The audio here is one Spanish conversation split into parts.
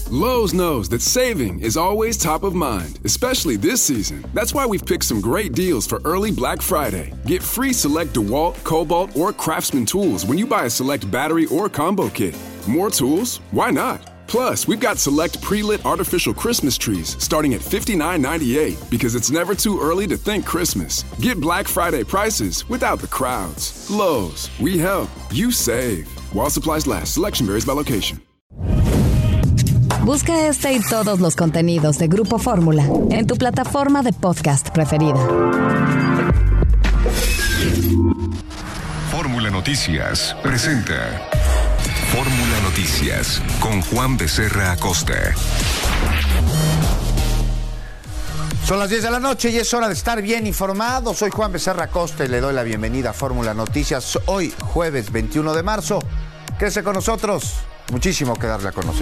Lowe's knows that saving is always top of mind, especially this season. That's why we've picked some great deals for early Black Friday. Get free select DeWalt, Cobalt, or Craftsman tools when you buy a select battery or combo kit. More tools? Why not? Plus, we've got select pre-lit artificial Christmas trees starting at $59.98 because it's never too early to think Christmas. Get Black Friday prices without the crowds. Lowe's, we help, you save. While supplies last, selection varies by location. Busca este y todos los contenidos de Grupo Fórmula en tu plataforma de podcast preferida. Fórmula Noticias presenta Fórmula Noticias con Juan Becerra Acosta. Son las 10 de la noche y es hora de estar bien informado. Soy Juan Becerra Acosta y le doy la bienvenida a Fórmula Noticias. Hoy, jueves 21 de marzo. Quédese con nosotros. Muchísimo que darle a conocer.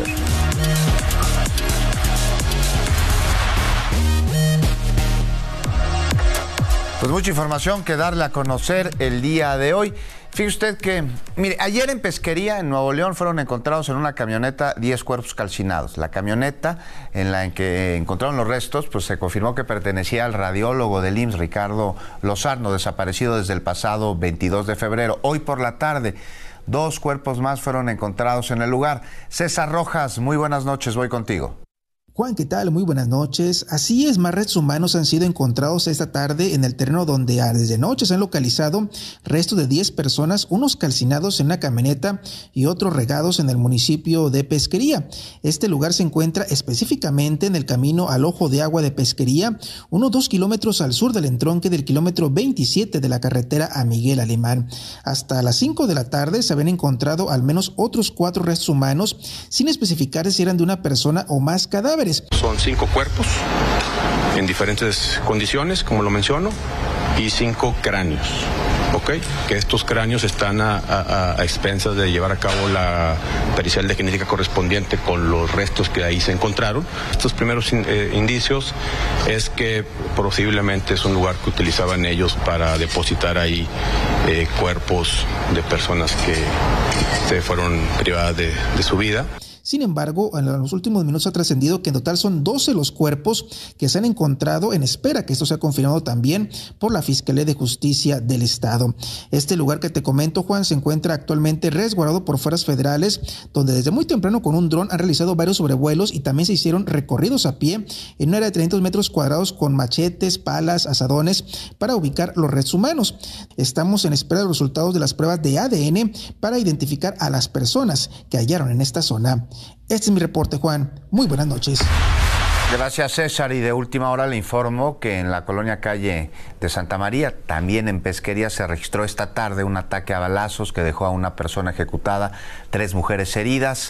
Pues mucha información que darle a conocer el día de hoy. Fíjese usted que, mire, ayer en Pesquería, en Nuevo León, fueron encontrados en una camioneta 10 cuerpos calcinados. La camioneta en la que encontraron los restos, pues se confirmó que pertenecía al radiólogo del IMSS, Ricardo Lozano, desaparecido desde el pasado 22 de febrero. Hoy por la tarde, 2 cuerpos más fueron encontrados en el lugar. César Rojas, muy buenas noches, voy contigo. Juan, ¿qué tal? Muy buenas noches. Así es, más restos humanos han sido encontrados esta tarde en el terreno donde desde noche se han localizado restos de 10 personas, unos calcinados en una camioneta y otros regados en el municipio de Pesquería. Este lugar se encuentra específicamente en el camino al Ojo de Agua de Pesquería, unos 2 kilómetros al sur del entronque del kilómetro 27 de la carretera a Miguel Alemán. Hasta las 5 de la tarde se habían encontrado al menos otros 4 restos humanos, sin especificar si eran de una persona o más cadáveres. Son 5 cuerpos en diferentes condiciones, como lo menciono, y 5 cráneos, ¿ok? Que estos cráneos están a expensas de llevar a cabo la pericial de genética correspondiente con los restos que ahí se encontraron. Estos primeros indicios es que posiblemente es un lugar que utilizaban ellos para depositar ahí cuerpos de personas que se fueron privadas de su vida. Sin embargo, en los últimos minutos ha trascendido que en total son 12 los cuerpos que se han encontrado, en espera que esto sea confirmado también por la Fiscalía de Justicia del Estado. Este lugar que te comento, Juan, se encuentra actualmente resguardado por fuerzas federales, donde desde muy temprano con un dron han realizado varios sobrevuelos y también se hicieron recorridos a pie en un área de 300 metros cuadrados con machetes, palas, azadones para ubicar los restos humanos. Estamos en espera de los resultados de las pruebas de ADN para identificar a las personas que hallaron en esta zona. Este es mi reporte, Juan. Muy buenas noches. Gracias, César. Y de última hora le informo que en la colonia Calle de Santa María, también en Pesquería, se registró esta tarde un ataque a balazos que dejó a una persona ejecutada, 3 mujeres heridas.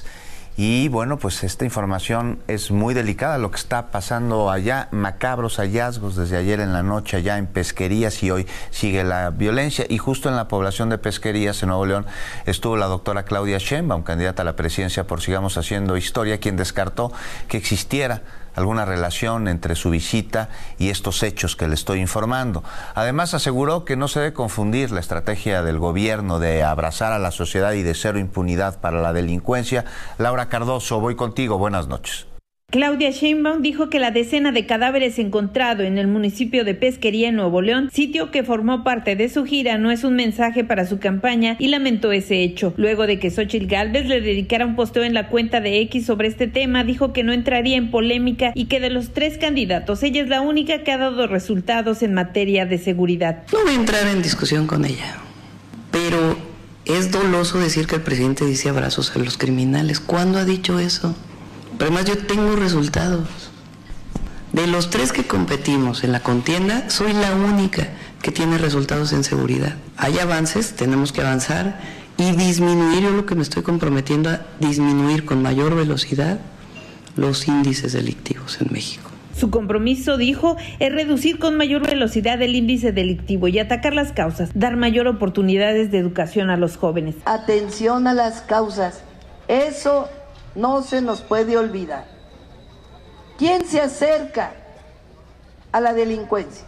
Y bueno, pues esta información es muy delicada, lo que está pasando allá, macabros hallazgos desde ayer en la noche allá en Pesquerías, y hoy sigue la violencia. Y justo en la población de Pesquerías, en Nuevo León, estuvo la doctora Claudia Sheinbaum, candidata a la presidencia por Sigamos Haciendo Historia, quien descartó que existiera alguna relación entre su visita y estos hechos que le estoy informando. Además, aseguró que no se debe confundir la estrategia del gobierno de abrazar a la sociedad y de cero impunidad para la delincuencia. Laura Cardoso, voy contigo. Buenas noches. Claudia Sheinbaum dijo que la decena de cadáveres encontrado en el municipio de Pesquería, en Nuevo León, sitio que formó parte de su gira, no es un mensaje para su campaña, y lamentó ese hecho. Luego de que Xóchitl Gálvez le dedicara un posteo en la cuenta de X sobre este tema, dijo que no entraría en polémica y que de los 3 candidatos, ella es la única que ha dado resultados en materia de seguridad. No voy a entrar en discusión con ella, pero es doloso decir que el presidente dice abrazos a los criminales. ¿Cuándo ha dicho eso? Pero además yo tengo resultados. De los 3 que competimos en la contienda, soy la única que tiene resultados en seguridad. Hay avances, tenemos que avanzar y disminuir, yo lo que me estoy comprometiendo a disminuir con mayor velocidad los índices delictivos en México. Su compromiso, dijo, es reducir con mayor velocidad el índice delictivo y atacar las causas, dar mayor oportunidades de educación a los jóvenes. Atención a las causas, eso no se nos puede olvidar. ¿Quién se acerca a la delincuencia?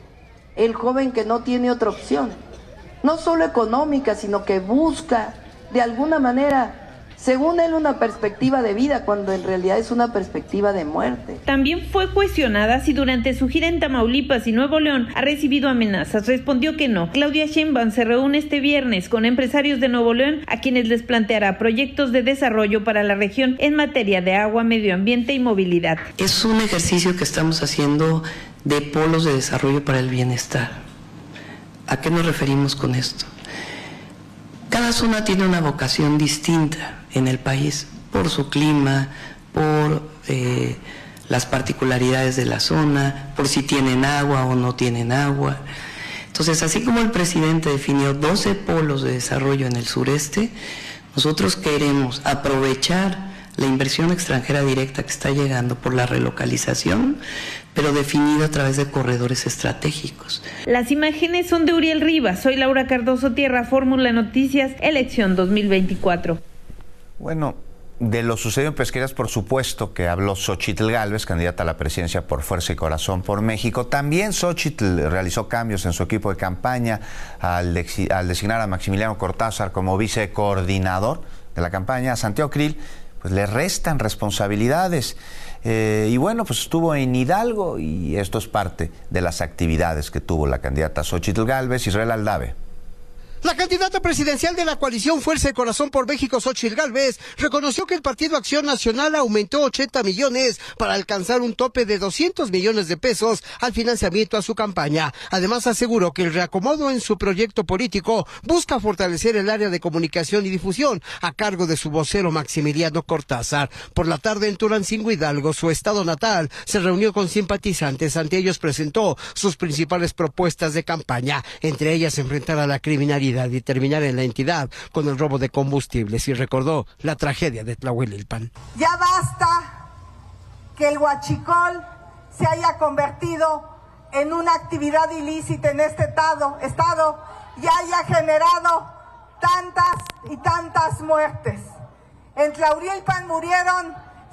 El joven que no tiene otra opción, no solo económica, sino que busca de alguna manera según él, una perspectiva de vida, cuando en realidad es una perspectiva de muerte. También fue cuestionada si durante su gira en Tamaulipas y Nuevo León ha recibido amenazas. Respondió que no. Claudia Sheinbaum se reúne este viernes con empresarios de Nuevo León, a quienes les planteará proyectos de desarrollo para la región en materia de agua, medio ambiente y movilidad. Es un ejercicio que estamos haciendo de polos de desarrollo para el bienestar. ¿A qué nos referimos con esto? Cada zona tiene una vocación distinta en el país, por su clima, por las particularidades de la zona, por si tienen agua o no tienen agua. Entonces, así como el presidente definió 12 polos de desarrollo en el sureste, nosotros queremos aprovechar la inversión extranjera directa que está llegando por la relocalización, pero definida a través de corredores estratégicos. Las imágenes son de Uriel Rivas. Soy Laura Cardoso Tierra, Fórmula Noticias, elección 2024. Bueno, de lo sucedido en Pesquerías, por supuesto que habló Xóchitl Gálvez, candidata a la presidencia por Fuerza y Corazón por México. También Xóchitl realizó cambios en su equipo de campaña al designar a Maximiliano Cortázar como vicecoordinador de la campaña. A Santiago Krill pues le restan responsabilidades. Y bueno, pues estuvo en Hidalgo y esto es parte de las actividades que tuvo la candidata Xóchitl Gálvez. Israel Aldave. La candidata presidencial de la coalición Fuerza y Corazón por México, Xóchitl Gálvez, reconoció que el Partido Acción Nacional aumentó 80 millones para alcanzar un tope de 200 millones de pesos al financiamiento a su campaña. Además, aseguró que el reacomodo en su proyecto político busca fortalecer el área de comunicación y difusión a cargo de su vocero Maximiliano Cortázar. Por la tarde en Tulancingo, Hidalgo, su estado natal, se reunió con simpatizantes. Ante ellos presentó sus principales propuestas de campaña, entre ellas enfrentar a la criminalidad y terminar en la entidad con el robo de combustibles, y recordó la tragedia de Tlahuelilpan. Ya basta que el huachicol se haya convertido en una actividad ilícita en este estado y haya generado tantas y tantas muertes. En Tlahuelilpan murieron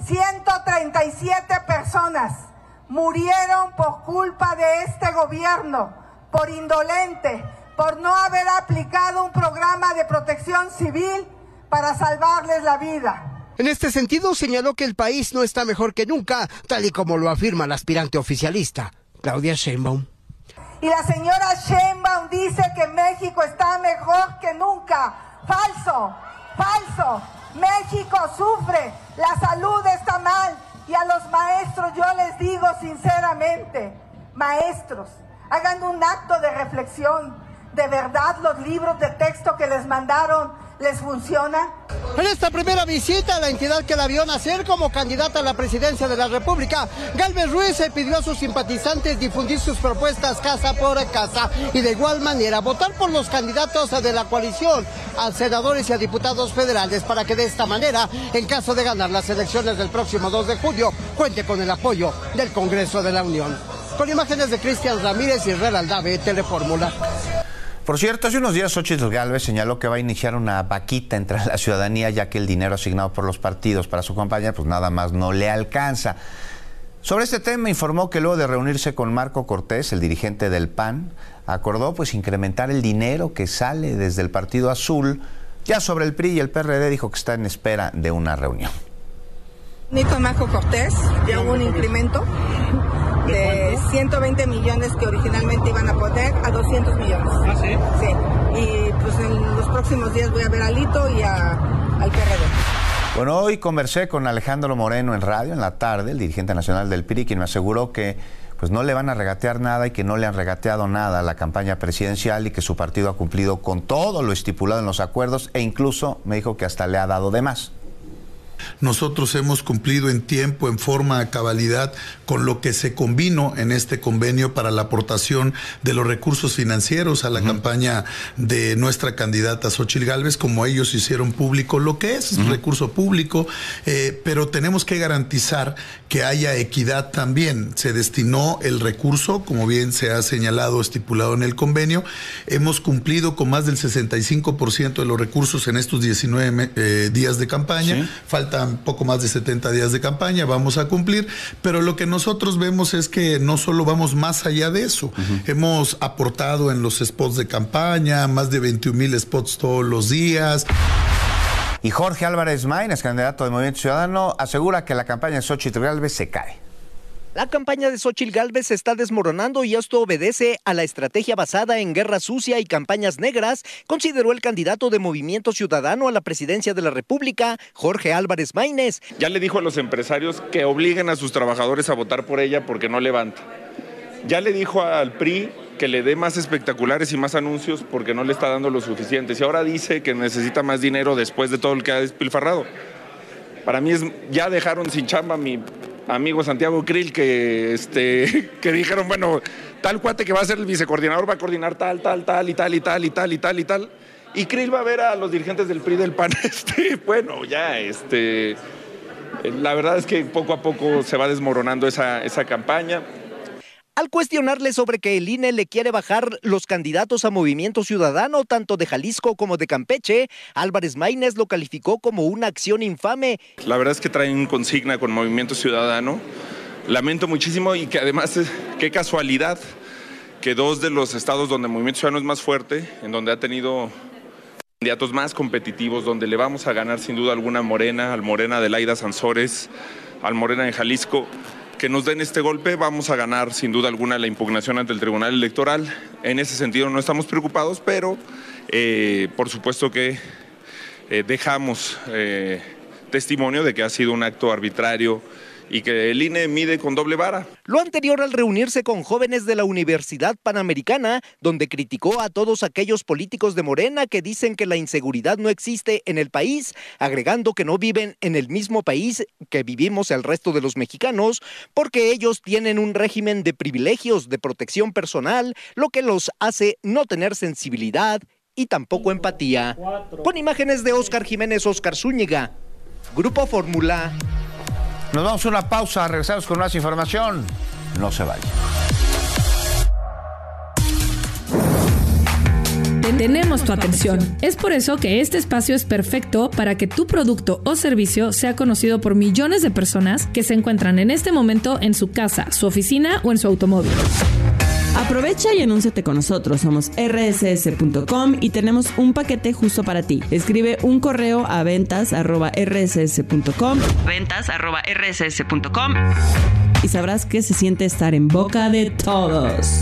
137 personas, murieron por culpa de este gobierno, por indolente, por no haber aplicado un programa de protección civil para salvarles la vida. En este sentido, señaló que el país no está mejor que nunca, tal y como lo afirma la aspirante oficialista, Claudia Sheinbaum. Y la señora Sheinbaum dice que México está mejor que nunca. Falso, falso. México sufre, la salud está mal. Y a los maestros yo les digo sinceramente, maestros, hagan un acto de reflexión. ¿De verdad los libros de texto que les mandaron les funcionan? En esta primera visita a la entidad que la vio nacer como candidata a la presidencia de la República, Gálvez Ruiz se pidió a sus simpatizantes difundir sus propuestas casa por casa y de igual manera votar por los candidatos de la coalición a senadores y a diputados federales para que de esta manera, en caso de ganar las elecciones del próximo 2 de julio, cuente con el apoyo del Congreso de la Unión. Con imágenes de Cristian Ramírez y Israel Aldave, Telefórmula. Por cierto, hace unos días Xóchitl Gálvez señaló que va a iniciar una vaquita entre la ciudadanía, ya que el dinero asignado por los partidos para su campaña pues nada más no le alcanza. Sobre este tema informó que luego de reunirse con Marco Cortés, el dirigente del PAN, acordó pues incrementar el dinero que sale desde el Partido Azul. Ya sobre el PRI y el PRD dijo que está en espera de una reunión. Ni con Marco Cortés ya hubo un incremento de 120 millones que originalmente iban a poner a 200 millones. ¿Ah, sí? Sí. Y pues en los próximos días voy a ver a Lito y al PRD. Bueno, hoy conversé con Alejandro Moreno en radio en la tarde, el dirigente nacional del PRI, quien me aseguró que pues no le van a regatear nada y que no le han regateado nada a la campaña presidencial y que su partido ha cumplido con todo lo estipulado en los acuerdos e incluso me dijo que hasta le ha dado de más. Nosotros hemos cumplido en tiempo, en forma, a cabalidad con lo que se convino en este convenio para la aportación de los recursos financieros a la campaña de nuestra candidata Xóchitl Gálvez, como ellos hicieron público lo que es recurso público, pero tenemos que garantizar que haya equidad también. Se destinó el recurso, como bien se ha señalado, estipulado en el convenio. Hemos cumplido con más del 65% de los recursos en estos 19 días de campaña. ¿Sí? Faltan poco más de 70 días de campaña, vamos a cumplir, pero lo que nosotros vemos es que no solo vamos más allá de eso. Hemos aportado en los spots de campaña, más de 21,000 spots todos los días. Y Jorge Álvarez Maínez, candidato de Movimiento Ciudadano, asegura que la campaña de Xóchitl Gálvez se cae. La campaña de Xóchitl Gálvez se está desmoronando y esto obedece a la estrategia basada en guerra sucia y campañas negras, consideró el candidato de Movimiento Ciudadano a la presidencia de la República, Jorge Álvarez Maínez. Ya le dijo a los empresarios que obliguen a sus trabajadores a votar por ella porque no levanta. Ya le dijo al PRI que le dé más espectaculares y más anuncios porque no le está dando lo suficiente. Y ahora dice que necesita más dinero después de todo lo que ha despilfarrado. Para mí ya dejaron sin chamba a mi amigo Santiago Krill que dijeron, bueno, tal cuate que va a ser el vicecoordinador va a coordinar tal y tal. Y Krill va a ver a los dirigentes del PRI del PAN. La verdad es que poco a poco se va desmoronando esa campaña. Al cuestionarle sobre que el INE le quiere bajar los candidatos a Movimiento Ciudadano, tanto de Jalisco como de Campeche, Álvarez Maínez lo calificó como una acción infame. La verdad es que traen consigna con Movimiento Ciudadano. Lamento muchísimo y que además, qué casualidad que dos de los estados donde Movimiento Ciudadano es más fuerte, en donde ha tenido candidatos más competitivos, donde le vamos a ganar sin duda alguna a Morena, al Morena de Laida Sansores, al Morena de Jalisco, que nos den este golpe, vamos a ganar sin duda alguna la impugnación ante el Tribunal Electoral. En ese sentido no estamos preocupados, pero por supuesto que dejamos testimonio de que ha sido un acto arbitrario y que el INE mide con doble vara. Lo anterior al reunirse con jóvenes de la Universidad Panamericana, donde criticó a todos aquellos políticos de Morena que dicen que la inseguridad no existe en el país, agregando que no viven en el mismo país que vivimos el resto de los mexicanos, porque ellos tienen un régimen de privilegios, de protección personal, lo que los hace no tener sensibilidad y tampoco empatía. Con imágenes de Óscar Jiménez, Óscar Zúñiga, Grupo Fórmula. Nos vamos a una pausa, regresamos con más información. No se vayan. Tenemos tu atención. Es por eso que este espacio es perfecto para que tu producto o servicio sea conocido por millones de personas que se encuentran en este momento en su casa, su oficina o en su automóvil. Aprovecha y anúnciate con nosotros. Somos rss.com y tenemos un paquete justo para ti. Escribe un correo a ventas@rss.com. ventas@rss.com. Y sabrás qué se siente estar en boca de todos.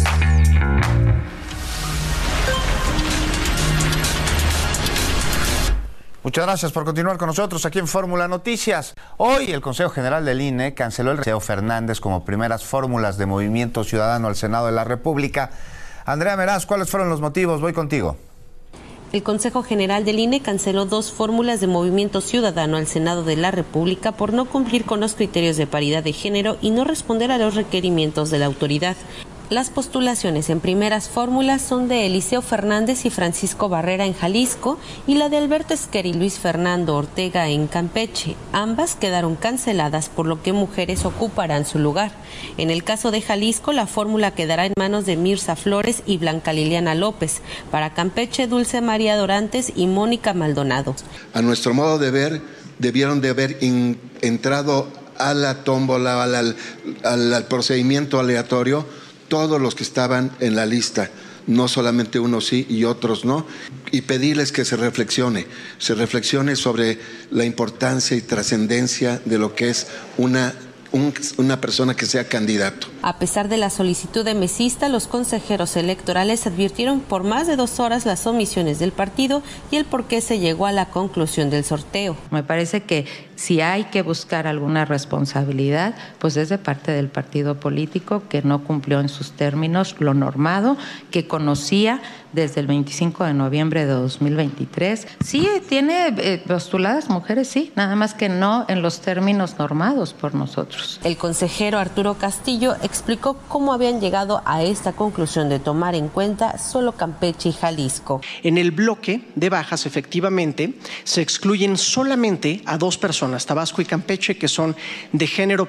Muchas gracias por continuar con nosotros aquí en Fórmula Noticias. Hoy el Consejo General del INE canceló el Teo Fernández como primeras fórmulas de Movimiento Ciudadano al Senado de la República. Andrea Meraz, ¿cuáles fueron los motivos? Voy contigo. El Consejo General del INE canceló 2 fórmulas de Movimiento Ciudadano al Senado de la República por no cumplir con los criterios de paridad de género y no responder a los requerimientos de la autoridad. Las postulaciones en primeras fórmulas son de Eliseo Fernández y Francisco Barrera en Jalisco y la de Alberto Esquer y Luis Fernando Ortega en Campeche. Ambas quedaron canceladas, por lo que mujeres ocuparán su lugar. En el caso de Jalisco, la fórmula quedará en manos de Mirza Flores y Blanca Liliana López. Para Campeche, Dulce María Dorantes y Mónica Maldonado. A nuestro modo de ver, debieron de haber entrado a la tómbola, al procedimiento aleatorio, todos los que estaban en la lista, no solamente unos sí y otros no, y pedirles que se reflexione sobre la importancia y trascendencia de lo que es una persona que sea candidato. A pesar de la solicitud de mesista, los consejeros electorales advirtieron por más de 2 horas las omisiones del partido y el por qué se llegó a la conclusión del sorteo. Me parece que si hay que buscar alguna responsabilidad, pues es de parte del partido político que no cumplió en sus términos lo normado, que conocía desde el 25 de noviembre de 2023. Sí, tiene postuladas mujeres, sí, nada más que no en los términos normados por nosotros. El consejero Arturo Castillo explicó cómo habían llegado a esta conclusión de tomar en cuenta solo Campeche y Jalisco. En el bloque de bajas, efectivamente, se excluyen solamente a 2 personas, Tabasco y Campeche, que son de género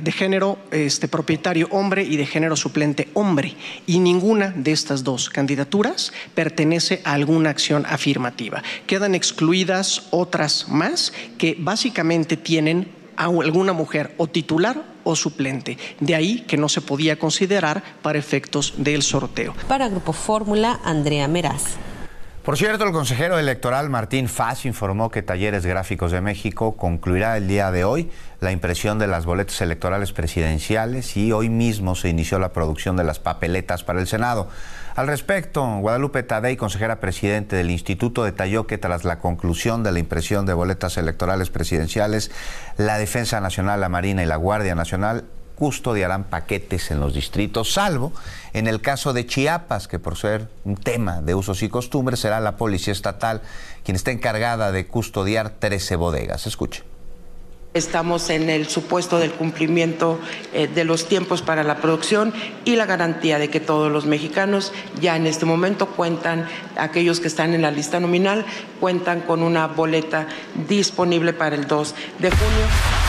propietario hombre y de género suplente hombre, y ninguna de estas 2 candidaturas pertenece a alguna acción afirmativa. Quedan excluidas otras más que básicamente tienen a alguna mujer o titular o suplente. De ahí que no se podía considerar para efectos del sorteo. Para Grupo Fórmula, Andrea Meraz. Por cierto, el consejero electoral Martín Faz informó que Talleres Gráficos de México concluirá el día de hoy la impresión de las boletas electorales presidenciales y hoy mismo se inició la producción de las papeletas para el Senado. Al respecto, Guadalupe Tadei, consejera presidente del Instituto, detalló que tras la conclusión de la impresión de boletas electorales presidenciales, la Defensa Nacional, la Marina y la Guardia Nacional custodiarán paquetes en los distritos, salvo en el caso de Chiapas, que por ser un tema de usos y costumbres será la Policía Estatal quien está encargada de custodiar 13 bodegas. Escuche. Estamos en el supuesto del cumplimiento de los tiempos para la producción y la garantía de que todos los mexicanos ya en este momento cuentan, aquellos que están en la lista nominal, cuentan con una boleta disponible para el 2 de junio.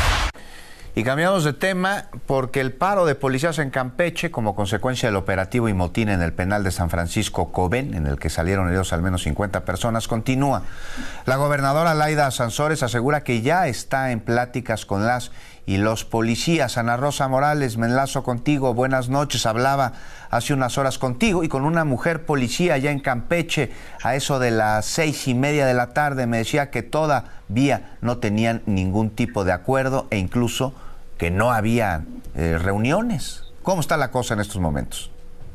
Y cambiamos de tema porque el paro de policías en Campeche, como consecuencia del operativo y motín en el penal de San Francisco Coben, en el que salieron heridos al menos 50 personas, continúa. La gobernadora Laida Sansores asegura que ya está en pláticas con las y los policías. Ana Rosa Morales, me enlazo contigo. Buenas noches. Hablaba hace unas horas contigo y con una mujer policía allá en Campeche a eso de las 6:30 de la tarde. Me decía que todavía no tenían ningún tipo de acuerdo e incluso que no había reuniones. ¿Cómo está la cosa en estos momentos?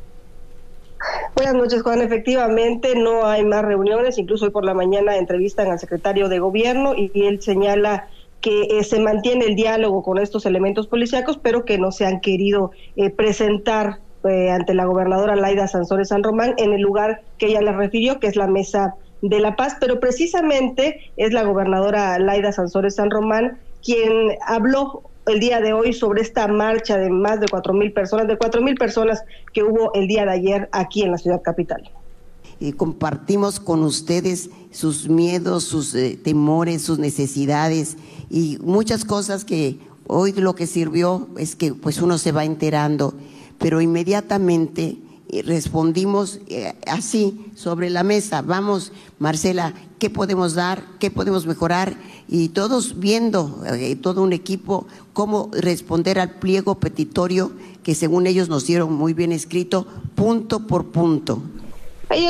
Buenas noches, Juan. Efectivamente, no hay más reuniones. Incluso hoy por la mañana entrevistan al secretario de Gobierno y él señala que se mantiene el diálogo con estos elementos policíacos, pero que no se han querido presentar ante la gobernadora Laida Sansores San Román en el lugar que ella le refirió, que es la Mesa de la Paz. Pero precisamente es la gobernadora Laida Sansores San Román quien habló el día de hoy sobre esta marcha de más de 4,000 personas, que hubo el día de ayer aquí en la ciudad capital. Compartimos con ustedes sus miedos, sus temores, sus necesidades y muchas cosas que hoy lo que sirvió es que pues uno se va enterando, pero inmediatamente respondimos así sobre la mesa. Vamos, Marcela, ¿qué podemos dar? ¿Qué podemos mejorar? Y todos viendo, todo un equipo, cómo responder al pliego petitorio que según ellos nos dieron muy bien escrito, punto por punto. Ella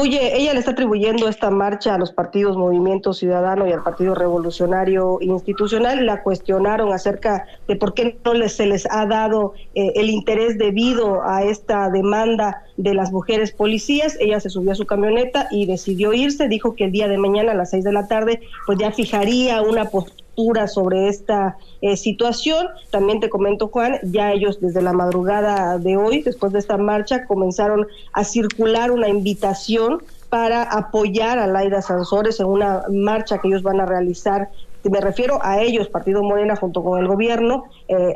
le está atribuyendo esta marcha a los partidos Movimiento Ciudadano y al Partido Revolucionario Institucional. La cuestionaron acerca de por qué no se les ha dado el interés debido a esta demanda de las mujeres policías. Ella se subió a su camioneta y decidió irse. Dijo que el día de mañana a las 6 de la tarde pues ya fijaría una postura sobre esta situación. También te comento, Juan, ya ellos desde la madrugada de hoy, después de esta marcha, comenzaron a circular una invitación para apoyar a Laida Sansores en una marcha que ellos van a realizar. Me refiero a ellos, Partido Morena, junto con el gobierno,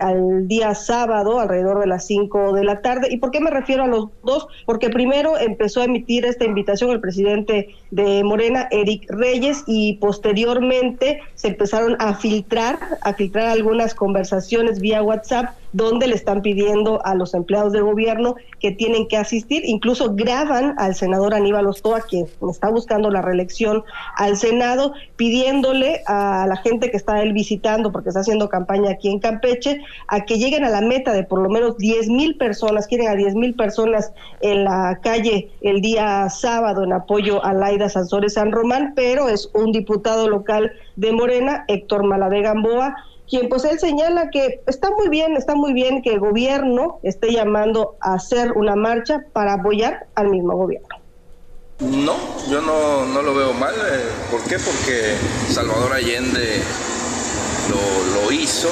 al día sábado, alrededor de las 5 de la tarde. ¿Y por qué me refiero a los dos? Porque primero empezó a emitir esta invitación el presidente de Morena, Eric Reyes, y posteriormente se empezaron a filtrar algunas conversaciones vía WhatsApp, donde le están pidiendo a los empleados de gobierno que tienen que asistir. Incluso graban al senador Aníbal Ostoa, quien está buscando la reelección al Senado, pidiéndole a la gente que está él visitando, porque está haciendo campaña aquí en Campeche, a que lleguen a la meta de por lo menos 10,000 personas, quieren a 10,000 personas en la calle el día sábado en apoyo a Laida Sansores San Román, pero es un diputado local de Morena, Héctor Malavé Gamboa, quien pues él señala que está muy bien que el gobierno esté llamando a hacer una marcha para apoyar al mismo gobierno. No, yo no lo veo mal. ¿Por qué? Porque Salvador Allende lo hizo,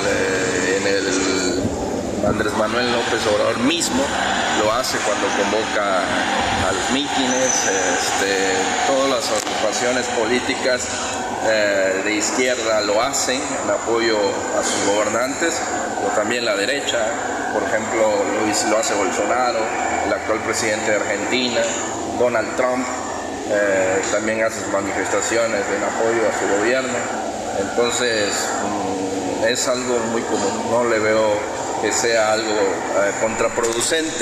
Andrés Manuel López Obrador mismo lo hace cuando convoca a los mítines, todas las agrupaciones políticas de izquierda lo hacen en apoyo a sus gobernantes, o también la derecha, por ejemplo, lo hace Bolsonaro, el actual presidente de Argentina, Donald Trump, también hace sus manifestaciones en apoyo a su gobierno. Entonces es algo muy común, no le veo que sea algo contraproducente.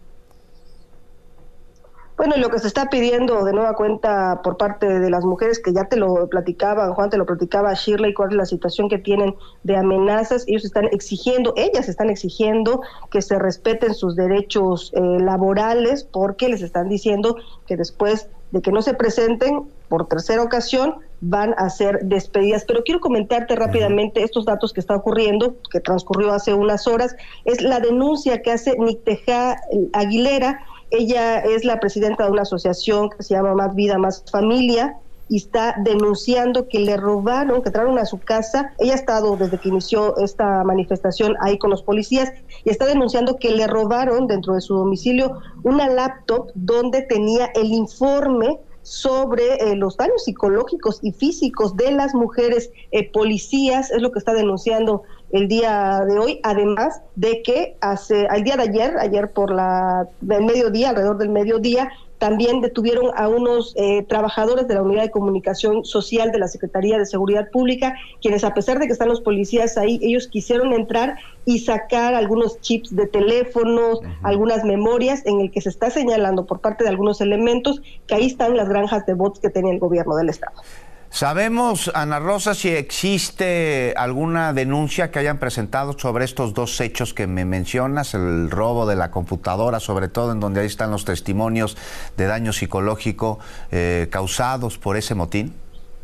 Bueno, y lo que se está pidiendo de nueva cuenta por parte de las mujeres, que ya te lo platicaban, Juan, te lo platicaba Shirley, cuál es la situación que tienen de amenazas. Ellas están exigiendo que se respeten sus derechos laborales, porque les están diciendo que después de que no se presenten por tercera ocasión, van a ser despedidas. Pero quiero comentarte rápidamente estos datos que está ocurriendo, que transcurrió hace unas horas. Es la denuncia que hace Nicteja Aguilera. Ella es la presidenta de una asociación que se llama Más Vida, Más Familia, y está denunciando que le robaron, que entraron a su casa. Ella ha estado desde que inició esta manifestación ahí con los policías, y está denunciando que le robaron dentro de su domicilio una laptop donde tenía el informe sobre los daños psicológicos y físicos de las mujeres policías. Es lo que está denunciando el día de hoy, además de que al día de ayer por del mediodía, alrededor del mediodía, también detuvieron a unos trabajadores de la Unidad de Comunicación Social de la Secretaría de Seguridad Pública, quienes, a pesar de que están los policías ahí, ellos quisieron entrar y sacar algunos chips de teléfonos, algunas memorias, en el que se está señalando por parte de algunos elementos que ahí están las granjas de bots que tenía el gobierno del Estado. ¿Sabemos, Ana Rosa, si existe alguna denuncia que hayan presentado sobre estos dos hechos que me mencionas, el robo de la computadora, sobre todo en donde ahí están los testimonios de daño psicológico causados por ese motín?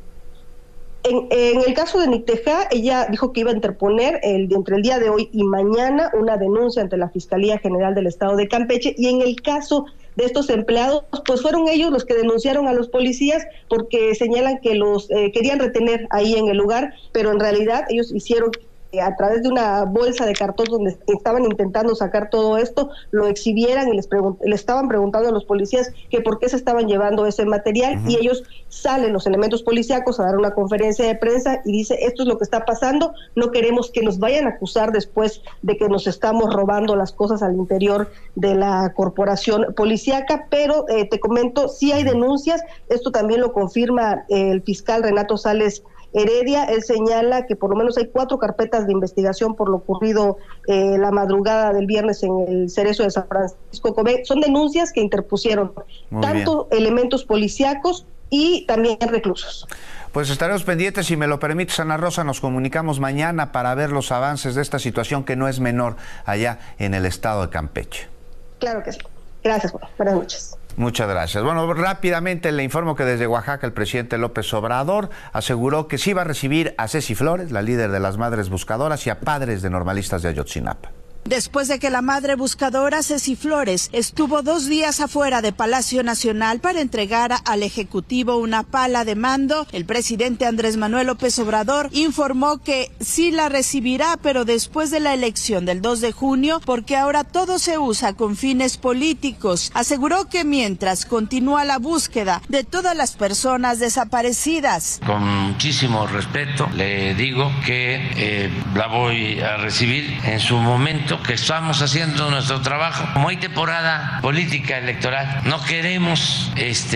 En el caso de Nicteja, ella dijo que iba a interponer entre el día de hoy y mañana una denuncia ante la Fiscalía General del Estado de Campeche, y en el caso de estos empleados, pues fueron ellos los que denunciaron a los policías porque señalan que los querían retener ahí en el lugar, pero en realidad ellos hicieron a través de una bolsa de cartón donde estaban intentando sacar todo esto, lo exhibieran y le estaban preguntando a los policías que por qué se estaban llevando ese material, y ellos salen, los elementos policíacos, a dar una conferencia de prensa y dice: esto es lo que está pasando, no queremos que nos vayan a acusar después de que nos estamos robando las cosas al interior de la corporación policíaca. Pero te comento, sí hay denuncias, esto también lo confirma el fiscal Renato Sales Heredia. Él señala que por lo menos hay 4 carpetas de investigación por lo ocurrido la madrugada del viernes en el Cerezo de San Francisco Cobé. Son denuncias que interpusieron tanto elementos policíacos y también reclusos. Pues estaremos pendientes, si me lo permites, Ana Rosa. Nos comunicamos mañana para ver los avances de esta situación que no es menor allá en el estado de Campeche. Claro que sí. Gracias, buenas noches. Muchas gracias. Bueno, rápidamente le informo que desde Oaxaca el presidente López Obrador aseguró que sí va a recibir a Ceci Flores, la líder de las Madres Buscadoras, y a padres de normalistas de Ayotzinapa. Después de que la madre buscadora Ceci Flores estuvo 2 días afuera de Palacio Nacional para entregar al Ejecutivo una pala de mando, el presidente Andrés Manuel López Obrador informó que sí la recibirá, pero después de la elección del 2 de junio, porque ahora todo se usa con fines políticos. Aseguró que mientras continúa la búsqueda de todas las personas desaparecidas. Con muchísimo respeto le digo que la voy a recibir en su momento, que estamos haciendo nuestro trabajo. Como hay temporada política electoral, no queremos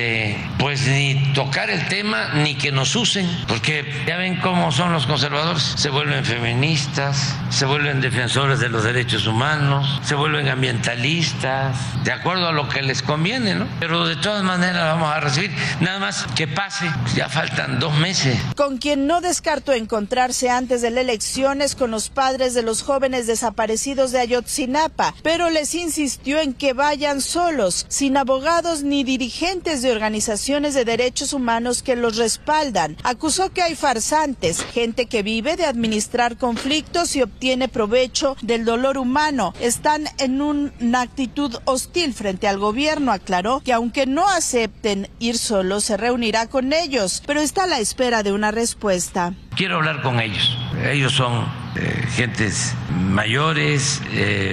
pues ni tocar el tema ni que nos usen, porque ya ven cómo son los conservadores, se vuelven feministas, se vuelven defensores de los derechos humanos, se vuelven ambientalistas, de acuerdo a lo que les conviene, ¿no? Pero de todas maneras vamos a recibir, nada más que pase, ya faltan 2 meses. Con quien no descartó encontrarse antes de las elecciones con los padres de los jóvenes desaparecidos de Ayotzinapa, pero les insistió en que vayan solos, sin abogados ni dirigentes de organizaciones de derechos humanos que los respaldan. Acusó que hay farsantes, gente que vive de administrar conflictos y obtiene provecho del dolor humano. Están en una actitud hostil frente al gobierno. Aclaró que aunque no acepten ir solos, se reunirá con ellos, pero está a la espera de una respuesta. Quiero hablar con ellos. Ellos son gentes mayores,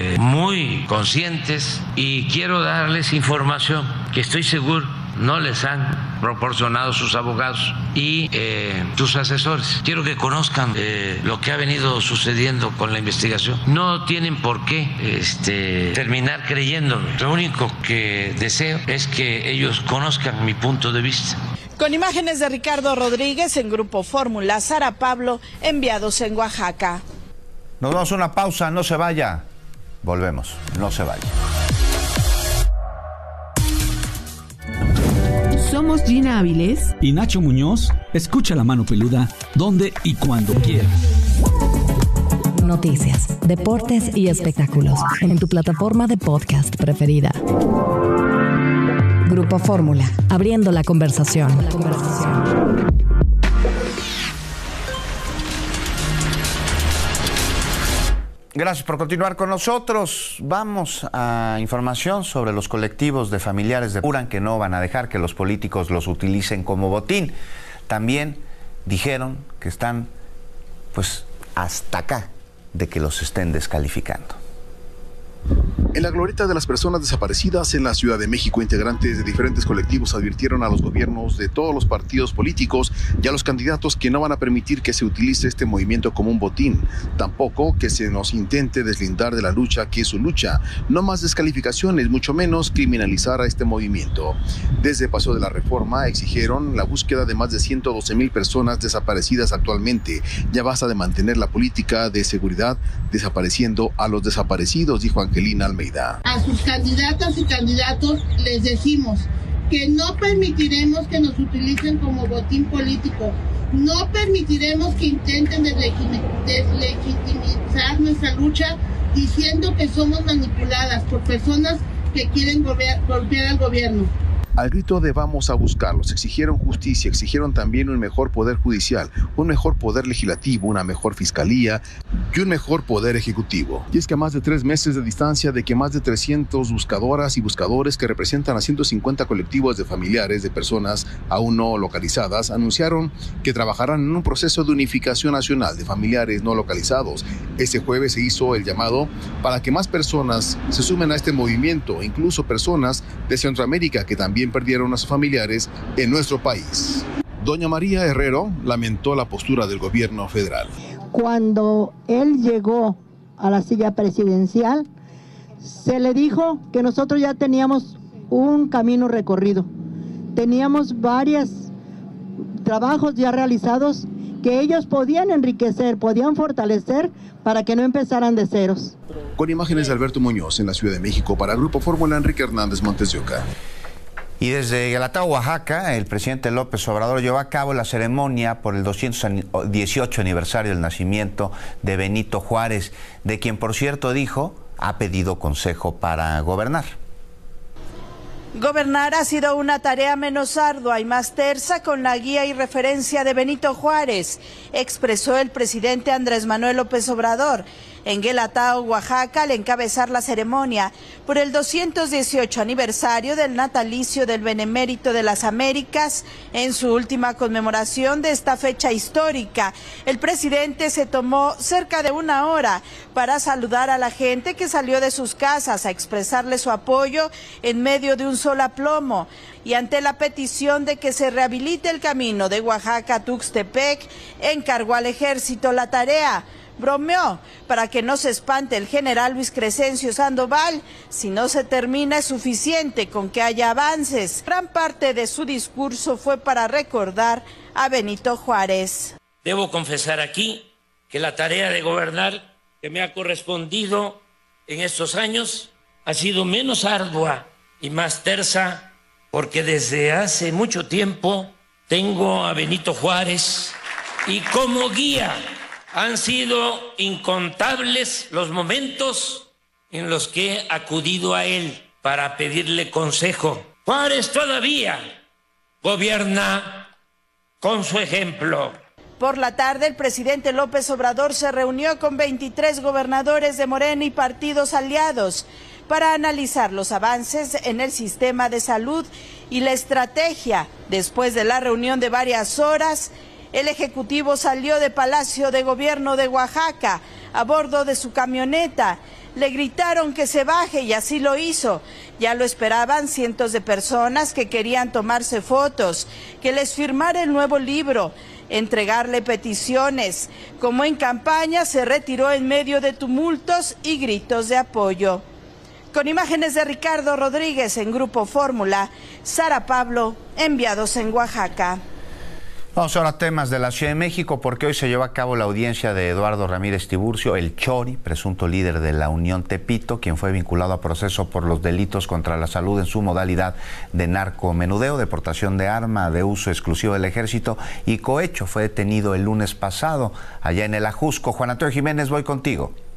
muy conscientes, y quiero darles información que estoy seguro no les han proporcionado sus abogados y sus asesores. Quiero que conozcan lo que ha venido sucediendo con la investigación. No tienen por qué terminar creyéndome. Lo único que deseo es que ellos conozcan mi punto de vista. Con imágenes de Ricardo Rodríguez en Grupo Fórmula, Sara Pablo, enviados en Oaxaca. Nos damos una pausa, no se vaya. Volvemos, no se vaya. Somos Gina Áviles y Nacho Muñoz. Escucha La Mano Peluda donde y cuando quieras. Noticias, deportes y espectáculos en tu plataforma de podcast preferida. Grupo Fórmula, abriendo la conversación. Gracias por continuar con nosotros. Vamos a información sobre los colectivos de familiares de Puran que no van a dejar que los políticos los utilicen como botín. También dijeron que están, pues, hasta acá de que los estén descalificando. En la glorieta de las personas desaparecidas en la Ciudad de México, integrantes de diferentes colectivos advirtieron a los gobiernos de todos los partidos políticos y a los candidatos que no van a permitir que se utilice este movimiento como un botín, tampoco que se nos intente deslindar de la lucha que es su lucha, no más descalificaciones, mucho menos criminalizar a este movimiento. Desde Paseo de la Reforma exigieron la búsqueda de más de 112,000 personas desaparecidas actualmente. Ya basta de mantener la política de seguridad desapareciendo a los desaparecidos, dijo Angelina Almeida. A sus candidatas y candidatos les decimos que no permitiremos que nos utilicen como botín político, no permitiremos que intenten deslegitimizar nuestra lucha diciendo que somos manipuladas por personas que quieren golpear al gobierno. Al grito de vamos a buscarlos, exigieron justicia, exigieron también un mejor poder judicial, un mejor poder legislativo, una mejor fiscalía y un mejor poder ejecutivo. Y es que a más de 3 meses de distancia de que más de 300 buscadoras y buscadores que representan a 150 colectivos de familiares de personas aún no localizadas anunciaron que trabajarán en un proceso de unificación nacional de familiares no localizados. Este jueves se hizo el llamado para que más personas se sumen a este movimiento, incluso personas de Centroamérica que también perdieron a sus familiares en nuestro país. Doña María Herrero lamentó la postura del gobierno federal. Cuando él llegó a la silla presidencial, se le dijo que nosotros ya teníamos un camino recorrido. Teníamos varios trabajos ya realizados que ellos podían enriquecer, podían fortalecer para que no empezaran de ceros. Con imágenes de Alberto Muñoz en la Ciudad de México, para Grupo Fórmula, Enrique Hernández Montes de Oca. Y desde Guelatao, Oaxaca, el presidente López Obrador llevó a cabo la ceremonia por el 218 aniversario del nacimiento de Benito Juárez, de quien, por cierto, dijo, ha pedido consejo para gobernar. Gobernar ha sido una tarea menos ardua y más tersa con la guía y referencia de Benito Juárez, expresó el presidente Andrés Manuel López Obrador en Guelatao, Oaxaca, al encabezar la ceremonia por el 218 aniversario del natalicio del Benemérito de las Américas. En su última conmemoración de esta fecha histórica, el presidente se tomó cerca de 1 hora para saludar a la gente que salió de sus casas a expresarle su apoyo en medio de un sol a plomo. Y ante la petición de que se rehabilite el camino de Oaxaca a Tuxtepec, encargó al ejército la tarea. Bromeó para que no se espante el general Luis Crescencio Sandoval. Si no se termina, es suficiente con que haya avances. Gran parte de su discurso fue para recordar a Benito Juárez. Debo confesar aquí que la tarea de gobernar que me ha correspondido en estos años ha sido menos ardua y más tersa, porque desde hace mucho tiempo tengo a Benito Juárez y como guía. Han sido incontables los momentos en los que he acudido a él para pedirle consejo. Juárez todavía gobierna con su ejemplo. Por la tarde, el presidente López Obrador se reunió con 23 gobernadores de Morena y partidos aliados para analizar los avances en el sistema de salud y la estrategia. Después de la reunión de varias horas, el Ejecutivo salió de Palacio de Gobierno de Oaxaca a bordo de su camioneta. Le gritaron que se baje y así lo hizo. Ya lo esperaban cientos de personas que querían tomarse fotos, que les firmara el nuevo libro, entregarle peticiones. Como en campaña, se retiró en medio de tumultos y gritos de apoyo. Con imágenes de Ricardo Rodríguez en Grupo Fórmula, Sara Pablo, enviados en Oaxaca. Vamos ahora a temas de la Ciudad de México, porque hoy se llevó a cabo la audiencia de Eduardo Ramírez Tiburcio, el Chori, presunto líder de la Unión Tepito, quien fue vinculado a proceso por los delitos contra la salud en su modalidad de narcomenudeo, deportación de arma de uso exclusivo del ejército y cohecho. Fue detenido el lunes pasado allá en el Ajusco. Juan Antonio Jiménez, voy contigo.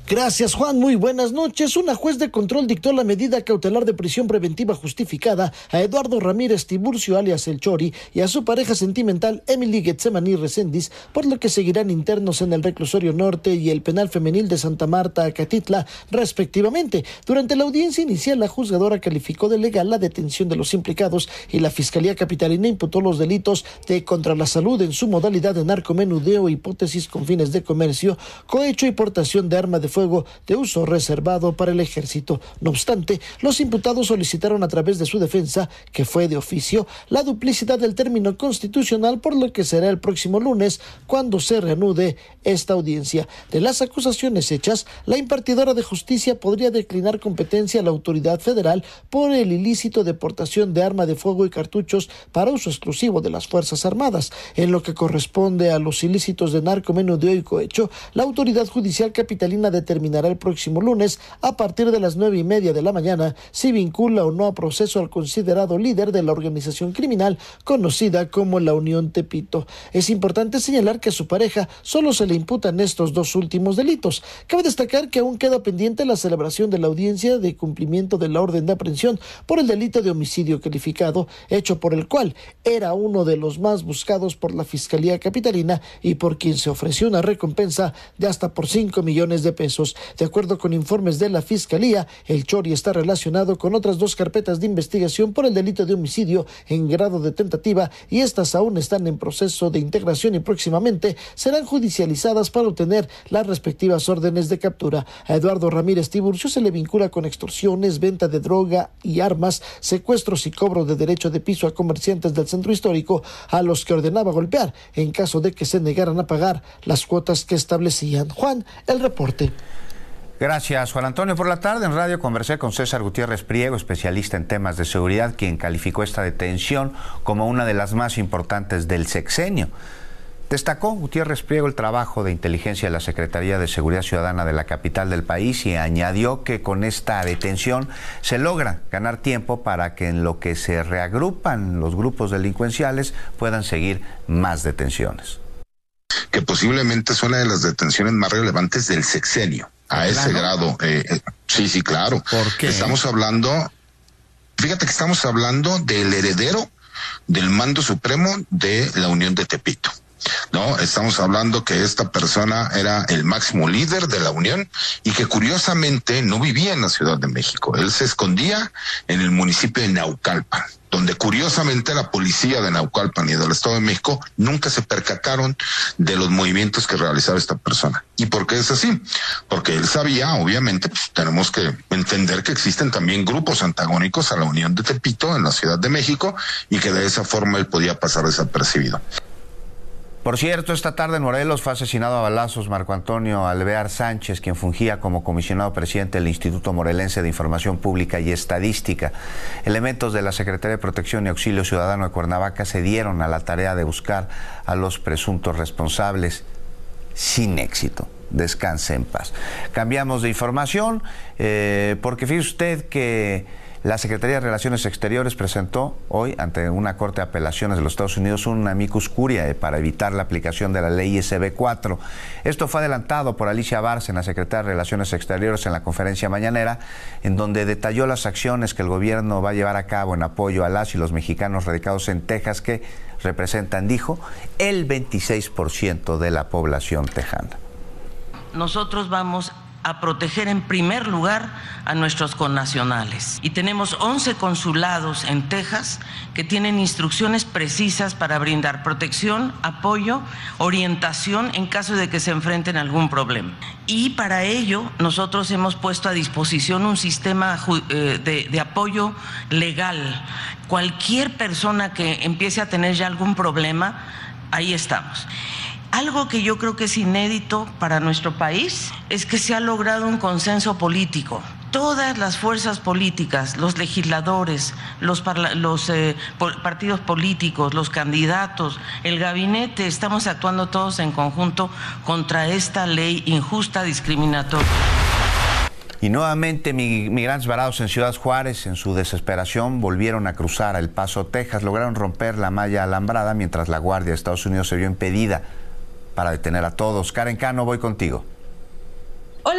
Gracias, Juan. Muy buenas noches. Una juez de control dictó la medida cautelar de prisión preventiva justificada a Eduardo Ramírez Tiburcio, alias El Chori, y a su pareja sentimental Emily Getsemaní Reséndiz, por lo que seguirán internos en el Reclusorio Norte y el Penal Femenil de Santa Marta, Acatitla, respectivamente. Durante la audiencia inicial, la juzgadora calificó de legal la detención de los implicados y la Fiscalía Capitalina imputó los delitos de contra la salud en su modalidad de narcomenudeo, hipótesis con fines de comercio, cohecho y portación de arma de fuego de uso reservado para el ejército. No obstante, los imputados solicitaron a través de su defensa, que fue de oficio, la duplicidad del término constitucional, por lo que será el próximo lunes cuando se reanude esta audiencia. De las acusaciones hechas, la impartidora de justicia podría declinar competencia a la autoridad federal por el ilícito de portación de arma de fuego y cartuchos para uso exclusivo de las Fuerzas Armadas. En lo que corresponde a los ilícitos de narcomenudeo y cohecho, la autoridad judicial capitalina determinará el próximo lunes, a partir de las 9:30 de la mañana, si vincula o no a proceso al considerado líder de la organización criminal conocida como la Unión Tepito. Es importante señalar que a su pareja solo se le imputan estos dos últimos delitos. Cabe destacar que aún queda pendiente la celebración de la audiencia de cumplimiento de la orden de aprehensión por el delito de homicidio calificado, hecho por el cual era uno de los más buscados por la Fiscalía Capitalina y por quien se ofreció una recompensa de hasta por 5 millones de pesos. De acuerdo con informes de la Fiscalía, El Chori está relacionado con otras 2 carpetas de investigación por el delito de homicidio en grado de tentativa, y estas aún están en proceso de integración y próximamente serán judicializadas para obtener las respectivas órdenes de captura. A Eduardo Ramírez Tiburcio se le vincula con extorsiones, venta de droga y armas, secuestros y cobro de derecho de piso a comerciantes del centro histórico, a los que ordenaba golpear en caso de que se negaran a pagar las cuotas que establecían. Juan, el reporte. Gracias, Juan Antonio. Por la tarde en radio conversé con César Gutiérrez Priego, especialista en temas de seguridad, quien calificó esta detención como una de las más importantes del sexenio. Destacó Gutiérrez Priego el trabajo de inteligencia de la Secretaría de Seguridad Ciudadana de la capital del país y añadió que con esta detención se logra ganar tiempo para que en lo que se reagrupan los grupos delincuenciales puedan seguir más detenciones. Que posiblemente es una de las detenciones más relevantes del sexenio. A ese grado, sí, claro. ¿Por qué? Fíjate que estamos hablando del heredero del mando supremo de la Unión de Tepito. No, estamos hablando que esta persona era el máximo líder de la Unión y que curiosamente no vivía en la Ciudad de México. Él se escondía en el municipio de Naucalpan, donde curiosamente la policía de Naucalpan y del Estado de México nunca se percataron de los movimientos que realizaba esta persona. ¿Y por qué es así? Porque él sabía, obviamente, pues tenemos que entender que existen también grupos antagónicos a la Unión de Tepito en la Ciudad de México y que de esa forma él podía pasar desapercibido. Por cierto, esta tarde en Morelos fue asesinado a balazos Marco Antonio Alvear Sánchez, quien fungía como comisionado presidente del Instituto Morelense de Información Pública y Estadística. Elementos de la Secretaría de Protección y Auxilio Ciudadano de Cuernavaca se dieron a la tarea de buscar a los presuntos responsables, sin éxito. Descanse en paz. Cambiamos de información porque fíjese usted que la Secretaría de Relaciones Exteriores presentó hoy ante una Corte de Apelaciones de los Estados Unidos un amicus curiae para evitar la aplicación de la ley SB4. Esto fue adelantado por Alicia Bárcena, secretaria de Relaciones Exteriores, en la conferencia mañanera, en donde detalló las acciones que el gobierno va a llevar a cabo en apoyo a las y los mexicanos radicados en Texas, que representan, dijo, el 26% de la población tejana. Nosotros vamos a proteger en primer lugar a nuestros connacionales. Y tenemos 11 consulados en Texas que tienen instrucciones precisas para brindar protección, apoyo, orientación en caso de que se enfrenten a algún problema. Y para ello nosotros hemos puesto a disposición un sistema de apoyo legal. Cualquier persona que empiece a tener ya algún problema, ahí estamos. Algo que yo creo que es inédito para nuestro país es que se ha logrado un consenso político. Todas las fuerzas políticas, los legisladores, los partidos políticos, los candidatos, el gabinete, estamos actuando todos en conjunto contra esta ley injusta, discriminatoria. Y nuevamente migrantes varados en Ciudad Juárez, en su desesperación, volvieron a cruzar El Paso, Texas. Lograron romper la malla alambrada mientras la Guardia de Estados Unidos se vio impedida para detener a todos. Karen Cano, voy contigo. Hola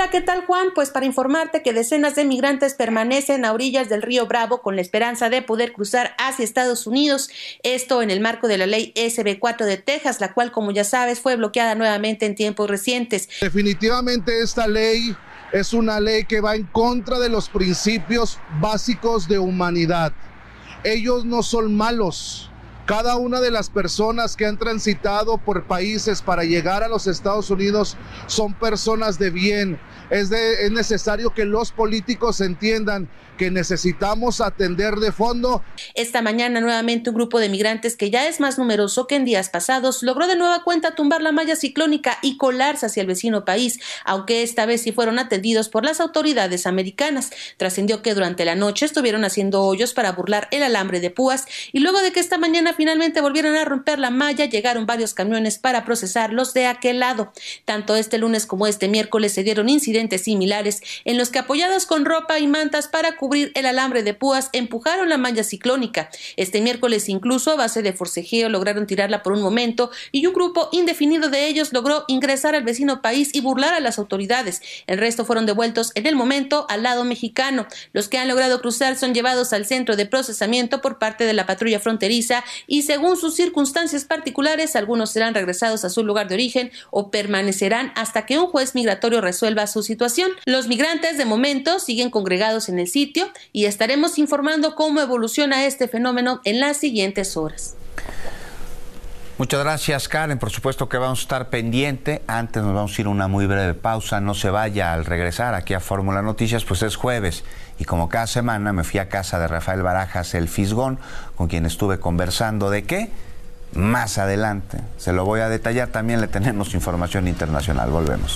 Hola, ¿qué tal, Juan? Pues para informarte que decenas de migrantes permanecen a orillas del río Bravo con la esperanza de poder cruzar hacia Estados Unidos, esto en el marco de la ley SB4 de Texas, la cual, como ya sabes, fue bloqueada nuevamente en tiempos recientes. Definitivamente esta ley es una ley que va en contra de los principios básicos de humanidad. Ellos no son malos. Cada una de las personas que han transitado por países para llegar a los Estados Unidos son personas de bien. Es necesario que los políticos entiendan que necesitamos atender de fondo. Esta mañana nuevamente un grupo de migrantes que ya es más numeroso que en días pasados logró de nueva cuenta tumbar la malla ciclónica y colarse hacia el vecino país, aunque esta vez sí fueron atendidos por las autoridades americanas. Trascendió que durante la noche estuvieron haciendo hoyos para burlar el alambre de púas y luego de que esta mañana finalmente volvieron a romper la malla, llegaron varios camiones para procesarlos de aquel lado. Tanto este lunes como este miércoles se dieron incidentes similares en los que, apoyados con ropa y mantas para cubrir el alambre de púas, empujaron la malla ciclónica. Este miércoles incluso, a base de forcejeo, lograron tirarla por un momento y un grupo indefinido de ellos logró ingresar al vecino país y burlar a las autoridades. El resto fueron devueltos en el momento al lado mexicano. Los que han logrado cruzar son llevados al centro de procesamiento por parte de la patrulla fronteriza y, según sus circunstancias particulares, algunos serán regresados a su lugar de origen o permanecerán hasta que un juez migratorio resuelva su situación. Los migrantes de momento siguen congregados en el sitio y estaremos informando cómo evoluciona este fenómeno en las siguientes horas. Muchas gracias, Karen. Por supuesto que vamos a estar pendiente. Antes nos vamos a ir a una muy breve pausa. No se vaya. Al regresar aquí a Fórmula Noticias, pues es jueves. Y como cada semana me fui a casa de Rafael Barajas, el Fisgón, con quien estuve conversando. ¿De qué? Más adelante. Se lo voy a detallar. También le tenemos información internacional. Volvemos.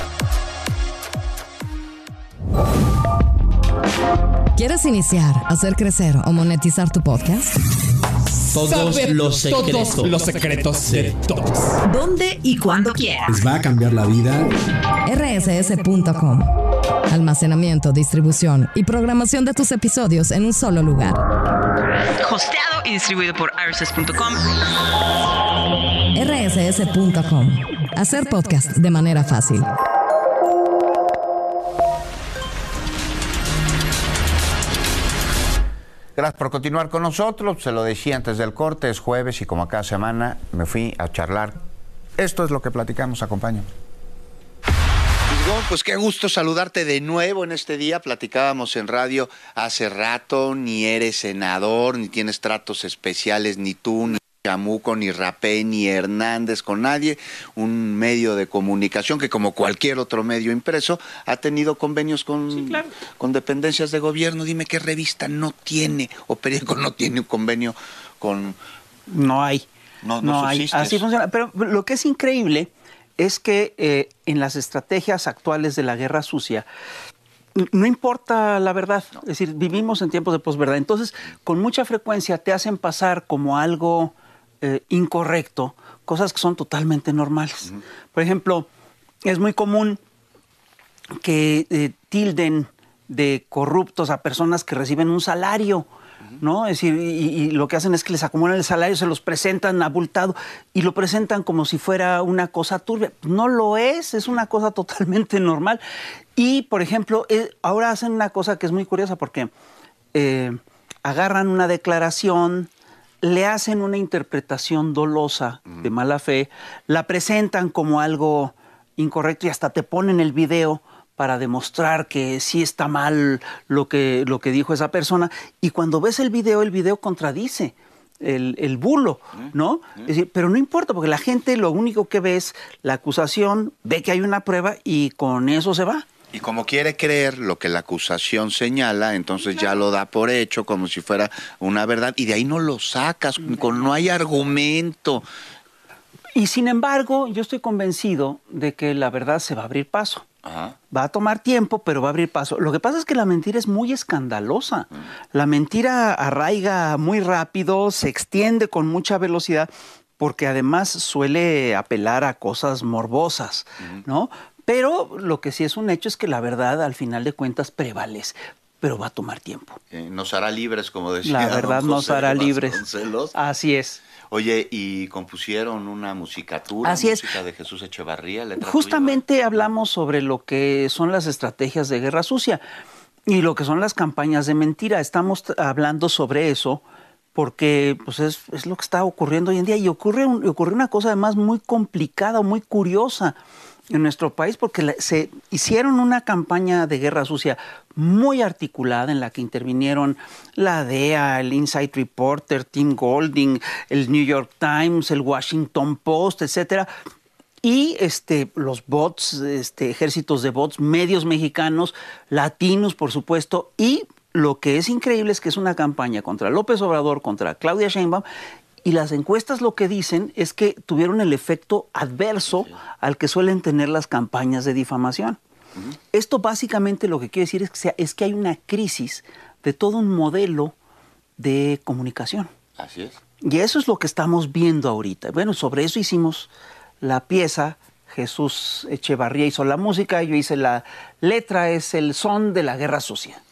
¿Quieres iniciar, hacer crecer o monetizar tu podcast? Todos los secretos de todos. ¿Dónde y cuándo quieras? Les va a cambiar la vida. rss.com. Almacenamiento, distribución y programación de tus episodios en un solo lugar. Hosteado y distribuido por rss.com. rss.com. Hacer podcast de manera fácil. Gracias por continuar con nosotros. Se lo decía antes del corte, es jueves y como cada semana me fui a charlar. Esto es lo que platicamos, acompáñame. Pues qué gusto saludarte de nuevo en este día. Platicábamos en radio hace rato, ni eres senador, ni tienes tratos especiales, ni tú, ni Chamuco, ni Rapé, ni Hernández, con nadie. Un medio de comunicación que, como cualquier otro medio impreso, ha tenido convenios con dependencias de gobierno. Dime qué revista no tiene, o periódico no tiene un convenio con... No hay. No hay. Así funciona. Pero lo que es increíble es que en las estrategias actuales de la guerra sucia, no importa la verdad. Es decir, vivimos en tiempos de posverdad. Entonces, con mucha frecuencia te hacen pasar como algo incorrecto cosas que son totalmente normales. Por ejemplo, es muy común que tilden de corruptos a personas que reciben un salario, ¿no? Es decir, y lo que hacen es que les acumulan el salario, se los presentan abultado y lo presentan como si fuera una cosa turbia. No lo es una cosa totalmente normal. Y, por ejemplo, ahora hacen una cosa que es muy curiosa porque agarran una declaración, le hacen una interpretación dolosa de mala fe, la presentan como algo incorrecto y hasta te ponen el video para demostrar que sí está mal lo que dijo esa persona. Y cuando ves el video contradice el bulo, ¿no? Es decir, pero no importa, porque la gente lo único que ve es la acusación, ve que hay una prueba y con eso se va. Y como quiere creer lo que la acusación señala, entonces ya lo da por hecho como si fuera una verdad y de ahí no lo sacas, no hay argumento. Y sin embargo, yo estoy convencido de que la verdad se va a abrir paso. Ajá. Va a tomar tiempo, pero va a abrir paso. Lo que pasa es que la mentira es muy escandalosa. La mentira arraiga muy rápido, se extiende con mucha velocidad, porque además suele apelar a cosas morbosas, ¿no? Pero lo que sí es un hecho es que la verdad, al final de cuentas, prevalece. pero va a tomar tiempo. Nos hará libres, como decía. La verdad, nos hará libres. Así es. Oye, y compusieron una musicatura, música de Jesús Echevarría. Justamente hablamos sobre lo que son las estrategias de guerra sucia y lo que son las campañas de mentira. Estamos hablando sobre eso porque pues es lo que está ocurriendo hoy en día. Y ocurrió una cosa además muy complicada, muy curiosa en nuestro país, porque se hicieron una campaña de guerra sucia muy articulada en la que intervinieron la DEA, el Inside Reporter, Tim Golding, el New York Times, el Washington Post, etcétera, y los bots, ejércitos de bots, medios mexicanos, latinos, por supuesto, y lo que es increíble es que es una campaña contra López Obrador, contra Claudia Sheinbaum. Y las encuestas lo que dicen es que tuvieron el efecto adverso al que suelen tener las campañas de difamación. Esto básicamente lo que quiere decir es que hay una crisis de todo un modelo de comunicación. Así es. Y eso es lo que estamos viendo ahorita. Bueno, sobre eso hicimos la pieza. Jesús Echevarría hizo la música, yo hice la letra, es el son de la guerra sucia.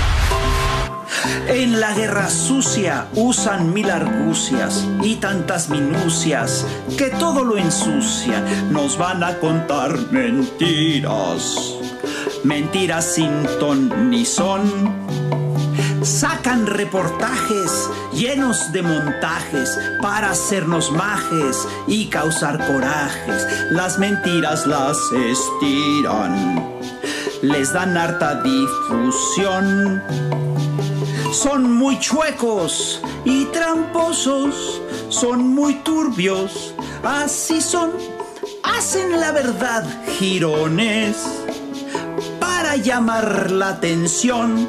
En la guerra sucia usan mil argucias y tantas minucias que todo lo ensucia. Nos van a contar mentiras, mentiras sin ton ni son. Sacan reportajes llenos de montajes para hacernos majes y causar corajes. Las mentiras las estiran, les dan harta difusión. Son muy chuecos y tramposos, son muy turbios, así son. Hacen la verdad jirones para llamar la atención.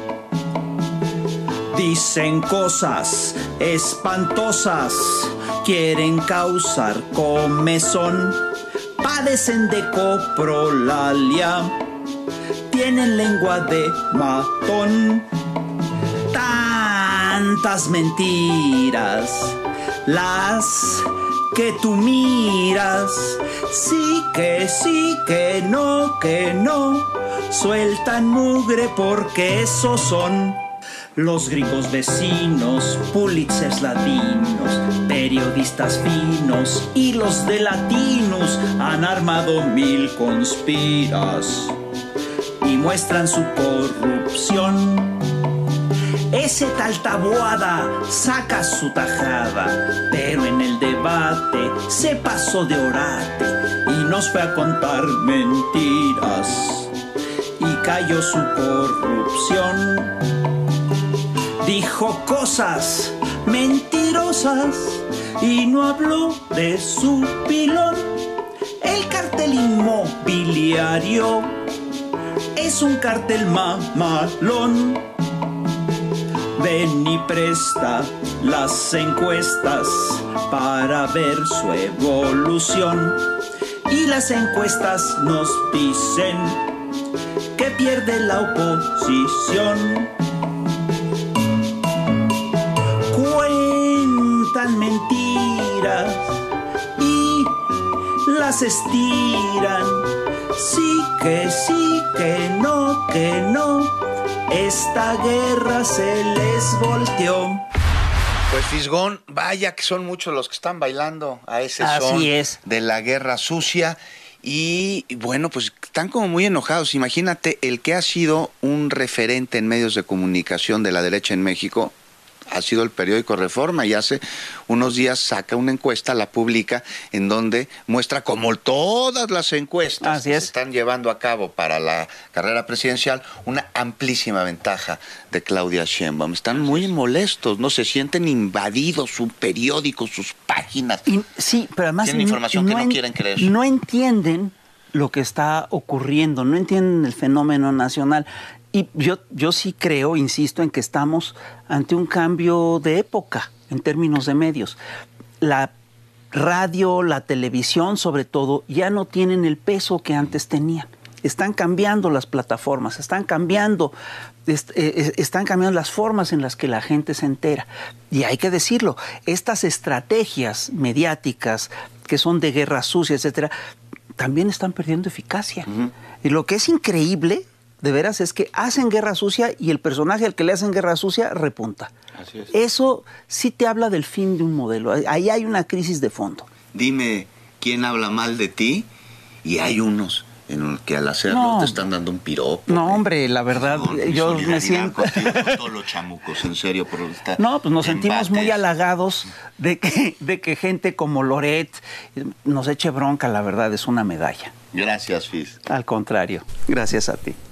Dicen cosas espantosas, quieren causar comezón. Padecen de coprolalia, tienen lengua de matón. Tantas mentiras, las que tú miras, sí, que no, sueltan mugre porque esos son los gringos vecinos, Pulitzers latinos, periodistas finos y los de latinos han armado mil conspiras y muestran su corrupción. Ese tal Taboada saca su tajada, pero en el debate se pasó de orate y nos fue a contar mentiras y cayó su corrupción. Dijo cosas mentirosas y no habló de su pilón. El cartel inmobiliario es un cartel mamalón. Ven y presta las encuestas para ver su evolución. Y las encuestas nos dicen que pierde la oposición. Cuentan mentiras y las estiran. Sí, que no. Esta guerra se les volteó. Pues Fisgón, vaya que son muchos los que están bailando a ese son de la guerra sucia. Y bueno, pues están como muy enojados. Imagínate, el que ha sido un referente en medios de comunicación de la derecha en México ha sido el periódico Reforma, y hace unos días saca una encuesta, la publica, en donde muestra como todas las encuestas que se están llevando a cabo para la carrera presidencial, una amplísima ventaja de Claudia Sheinbaum. Están muy molestos, ¿no? Se sienten invadidos, su periódico, sus páginas. Sí, pero además tienen información que no quieren creer. No entienden lo que está ocurriendo, no entienden el fenómeno nacional. Y yo sí creo, insisto, en que estamos ante un cambio de época en términos de medios. La radio, la televisión sobre todo, ya no tienen el peso que antes tenían. Están cambiando las plataformas, están cambiando las formas en las que la gente se entera. Y hay que decirlo, estas estrategias mediáticas que son de guerra sucia, etcétera, también están perdiendo eficacia. Y lo que es increíble, de veras es que hacen guerra sucia y el personaje al que le hacen guerra sucia repunta. Así es. Eso sí te habla del fin de un modelo. Ahí hay una crisis de fondo. Dime, ¿quién habla mal de ti? Y hay unos en los que al hacerlo te están dando un piropo. No, hombre, la verdad, yo me siento... contigo, con todos los chamucos, en serio, por estar... No, pues nos sentimos muy halagados de que gente como Loret nos eche bronca, la verdad, es una medalla. Gracias, Fis. Al contrario, gracias a ti.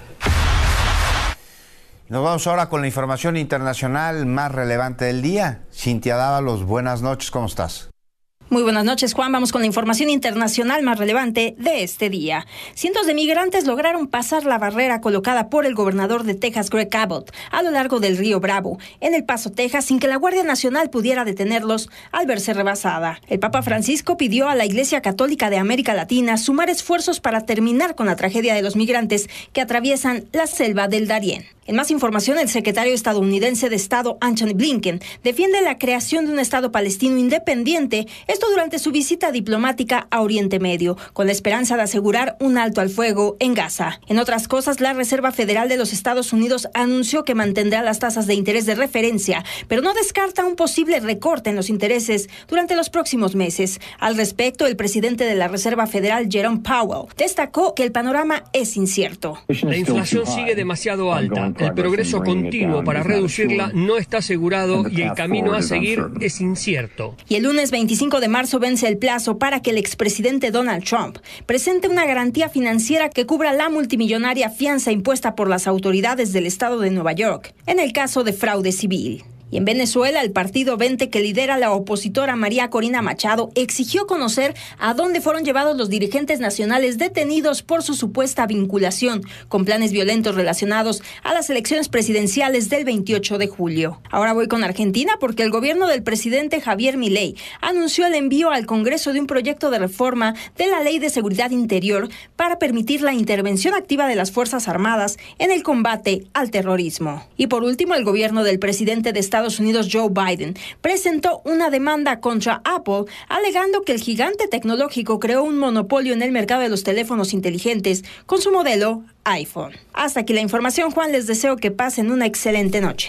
Nos vamos ahora con la información internacional más relevante del día. Cintia Dávalos, buenas noches, ¿cómo estás? Muy buenas noches, Juan. Vamos con la información internacional más relevante de este día. Cientos de migrantes lograron pasar la barrera colocada por el gobernador de Texas, Greg Abbott, a lo largo del río Bravo, en El Paso, Texas, sin que la Guardia Nacional pudiera detenerlos al verse rebasada. El Papa Francisco pidió a la Iglesia Católica de América Latina sumar esfuerzos para terminar con la tragedia de los migrantes que atraviesan la selva del Darién. En más información, el secretario estadounidense de Estado, Antony Blinken, defiende la creación de un Estado palestino independiente, esto durante su visita diplomática a Oriente Medio, con la esperanza de asegurar un alto al fuego en Gaza. En otras cosas, la Reserva Federal de los Estados Unidos anunció que mantendrá las tasas de interés de referencia, pero no descarta un posible recorte en los intereses durante los próximos meses. Al respecto, el presidente de la Reserva Federal, Jerome Powell, destacó que el panorama es incierto. La inflación sigue demasiado alta. El progreso continuo para reducirla no está asegurado y el camino a seguir es incierto. Y el lunes 25 de marzo vence el plazo para que el expresidente Donald Trump presente una garantía financiera que cubra la multimillonaria fianza impuesta por las autoridades del estado de Nueva York en el caso de fraude civil. Y en Venezuela, el partido Vente, que lidera la opositora María Corina Machado, exigió conocer a dónde fueron llevados los dirigentes nacionales detenidos por su supuesta vinculación con planes violentos relacionados a las elecciones presidenciales del 28 de julio. Ahora voy con Argentina porque el gobierno del presidente Javier Milei anunció el envío al Congreso de un proyecto de reforma de la Ley de Seguridad Interior para permitir la intervención activa de las Fuerzas Armadas en el combate al terrorismo. Y por último, el gobierno del presidente de Estados Unidos, Joe Biden, presentó una demanda contra Apple, alegando que el gigante tecnológico creó un monopolio en el mercado de los teléfonos inteligentes con su modelo iPhone. Hasta aquí la información, Juan. Les deseo que pasen una excelente noche.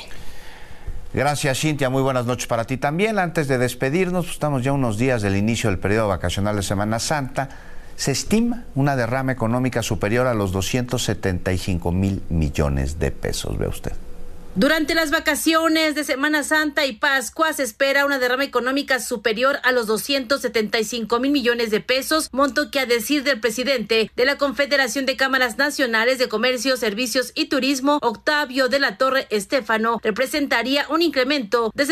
Gracias, Cintia. Muy buenas noches para ti también. Antes de despedirnos, estamos ya unos días del inicio del periodo vacacional de Semana Santa. Se estima una derrama económica superior a los 275,000 millones de pesos. Ve usted. Durante las vacaciones de Semana Santa y Pascua se espera una derrama económica superior a los 275,000 millones de pesos, monto que, a decir del presidente de la Confederación de Cámaras Nacionales de Comercio, Servicios y Turismo, Octavio de la Torre Estéfano, representaría un incremento de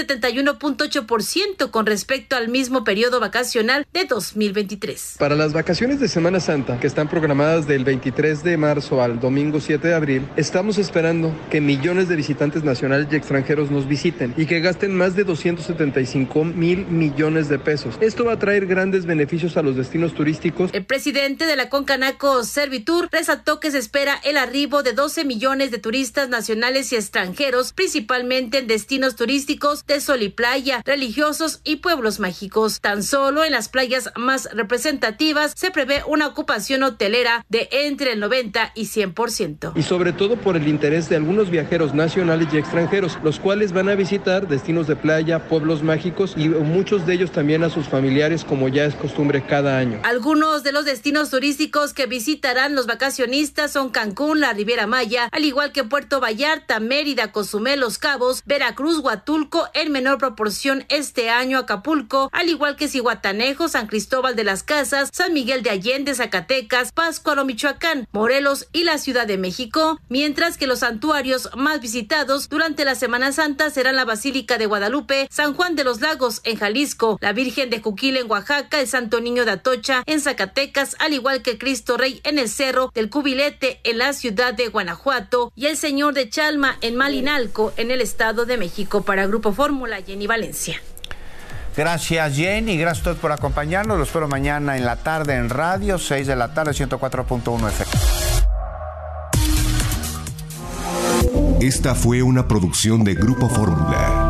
71.8% con respecto al mismo periodo vacacional de 2023. Para las vacaciones de Semana Santa, que están programadas del 23 de marzo al domingo 7 de abril, estamos esperando que millones de visitantes nacionales y extranjeros nos visiten y que gasten más de 275,000 millones de pesos. Esto va a traer grandes beneficios a los destinos turísticos. El presidente de la Concanaco Servitur resaltó que se espera el arribo de 12 millones de turistas nacionales y extranjeros, principalmente en destinos turísticos de sol y playa, religiosos y pueblos mágicos. Tan solo en las playas más representativas se prevé una ocupación hotelera de entre el 90 y 100%. Y sobre todo por el interés de algunos viajeros nacionales y extranjeros, los cuales van a visitar destinos de playa, pueblos mágicos y muchos de ellos también a sus familiares, como ya es costumbre cada año. Algunos de los destinos turísticos que visitarán los vacacionistas son Cancún, la Riviera Maya, al igual que Puerto Vallarta, Mérida, Cozumel, Los Cabos, Veracruz, Huatulco, en menor proporción este año Acapulco, al igual que Zihuatanejo, San Cristóbal de las Casas, San Miguel de Allende, Zacatecas, Pátzcuaro, Michoacán, Morelos y la Ciudad de México, mientras que los santuarios más visitados durante la Semana Santa serán la Basílica de Guadalupe, San Juan de los Lagos en Jalisco, la Virgen de Juquila en Oaxaca, el Santo Niño de Atocha en Zacatecas, al igual que Cristo Rey en el Cerro del Cubilete en la ciudad de Guanajuato y el Señor de Chalma en Malinalco en el Estado de México. Para Grupo Fórmula, Jenny Valencia. Gracias, Jenny. Gracias a todos por acompañarnos. Los espero mañana en la tarde en radio, 6 de la tarde, 104.1 FM. Esta fue una producción de Grupo Fórmula.